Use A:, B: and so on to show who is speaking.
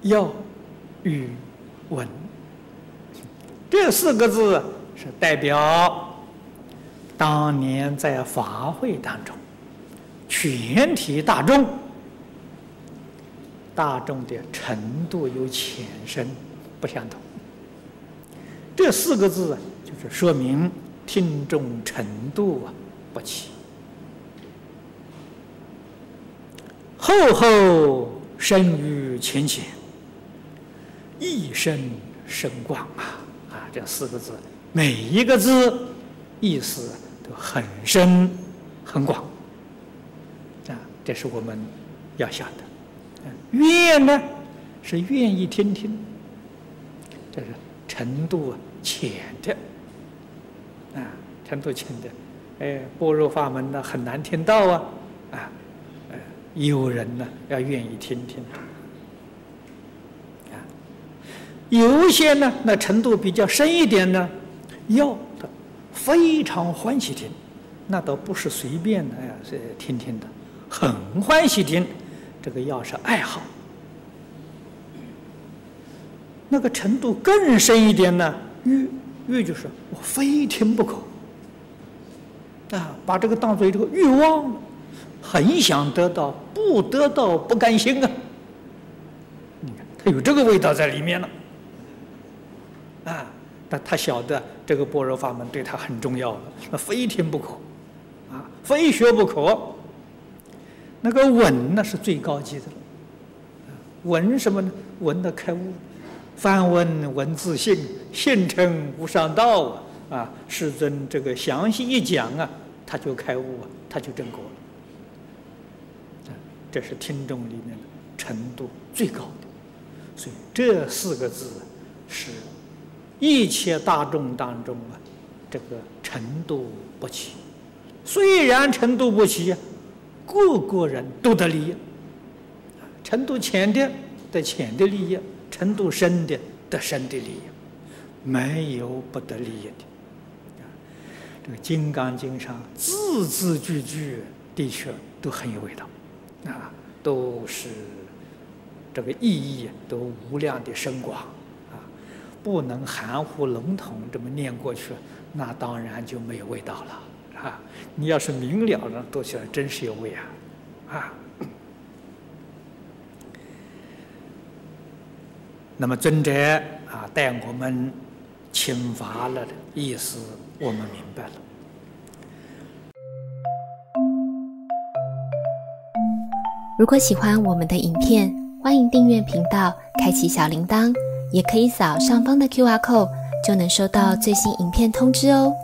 A: 要与文，这4个字是代表当年在法会当中，全体大众的程度有浅深不相同。这4个字就是说明听众程度不齐。厚厚生于浅浅，一生深广这4个字，每一个字意思都很深很广这是我们要想的。愿呢是愿意听听，这是程度浅的程度浅的。般若法门呢很难听到有人呢要愿意听听有些呢那程度比较深一点呢，要的非常欢喜听，那倒不是随便的是听听的，很欢喜听，这个要是爱好。那个程度更深一点呢，欲就是我非听不可把这个当作一个欲望了，很想得到，不得到不甘心你看他有这个味道在里面了但他晓得这个般若法门对他很重要了，那非听不可非学不可。那个闻呢是最高级的了，闻什么呢？闻的开悟，梵闻闻自性，性成无上道世尊这个详细一讲他就开悟他就证果了这是听众里面的程度最高的。所以这4个字是一切大众当中这个程度不齐。虽然程度不齐个个人都得利益，程度浅的得浅的利益，程度深的得深的利益，没有不得利益的这个《金刚经》上字字句句的确都很有味道都是这个意义都无量的深广不能含糊笼统这么念过去，那当然就没有味道了你要是明了了，读起来真是有味那么尊者带我们请法了的意思我们明白了。
B: 如果喜欢我们的影片，欢迎订阅频道，开启小铃铛，也可以扫上方的 QR code， 就能收到最新影片通知哦。